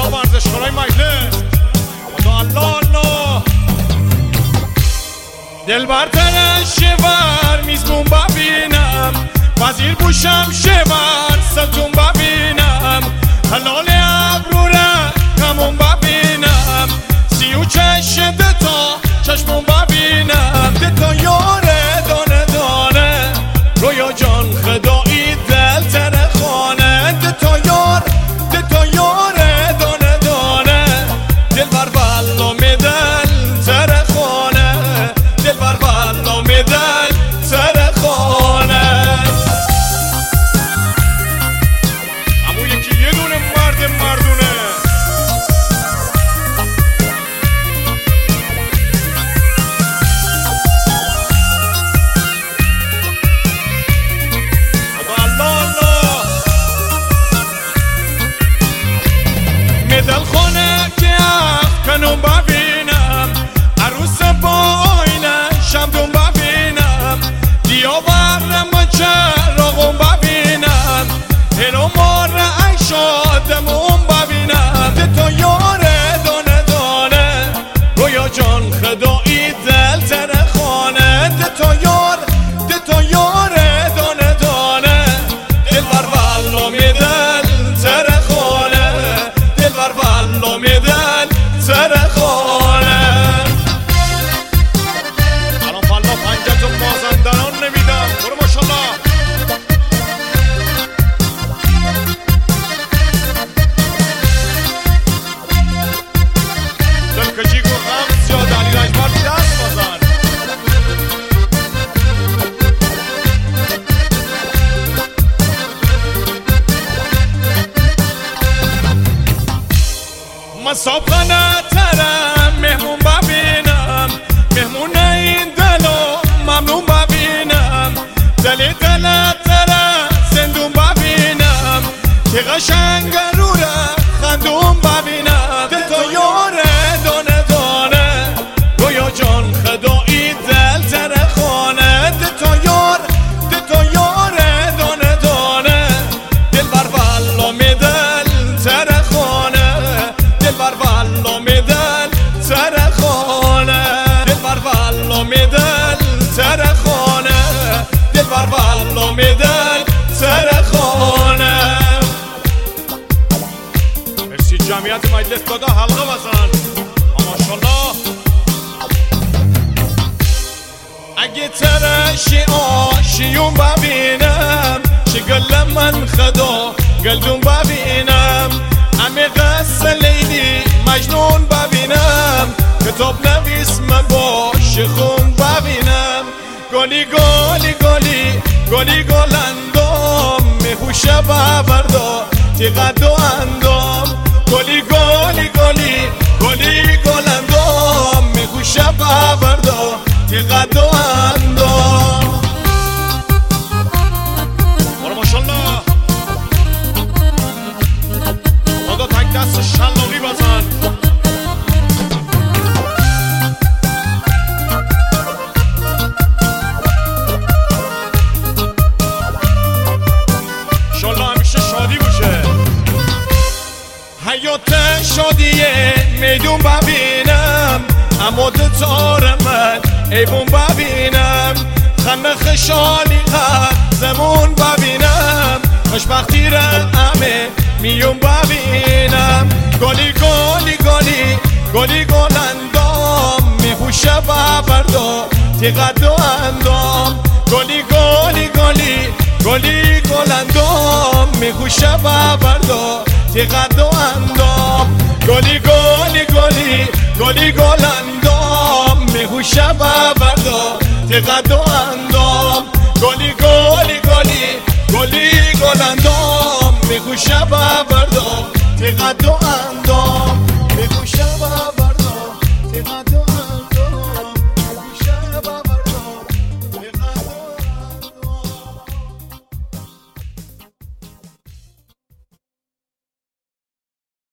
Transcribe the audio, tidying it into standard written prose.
خدا ورزشکارای مجلس خدا الله الله دل برتر شور میزبون ببینم وزیر بوشم شور سلطون ببینم حلال ابرو رقمون ببینم 36 دتا چشمون ببینم دتا یاره دانه دانه رویا جان خدایی دل تره خانه دتا یاره دانه دانه دل بر بلا میدل تره خانه دل بر بلا میدل تره خانه اما یکی یه دونه مردونه دل خونه که کنون ببینم عروس با آینه شمدون ببینم دیاور من چراغون ببینم هلو مار ای شادمون ببینم دتا یاره دانه دانه رویا جان خدایی دل تره خانه دتا یاره دانه دانه دل بر بلا میدل تره خانه دل بر بلا میدل تره خانه الان فلا پنجتون مازندران نمیدم برو ماشالله دلکجی گو غم زیاد علی رجبر دست بازن من صابخانه ترم مهمون ببینم مهمون این دلو ممنون ببینم دلی دل ترم زندون ببینم که قشنگ رو خندون ببینم دتا یاره دانه دانه رویا جان خدایی دل تره خانه دتا یاره دانه دانه دل بر بلا میدل تره خانه دل بر بلا میدل تره خانه دل بر بلا میدل تره خانه دل بر بلا میدل تره خانه مرسی جمعیت مجلس دادا حلقه بزن ماشالله اگه ترشی آشیون ببینم چه گل من خدا گلدون ببینم عمیق لیلی مجنون ببینم کتاب نویس من باش خون ببینم گلی گلندام میخوشه ببردا تیغد و اندام گلی گلندام میخوشه ببردا تیغد و اندام برو ماشالله خدا تک دست شلاقی بزن شالله همیشه شادی باشه حیات شادیه میدون ببینم اما دتار من ایبون ببینم خنه خشالی زمون ببینم خوشبختی را همه میون ببینم گلی گلندام میخوشه ببردا تیغد و اندام گلی گلندام میخوشه ببردا تیغد و اندام گلی گلندام میخوشه ببردا تیغد و اندام گلی گلندام میخوشه ببردا تیغد و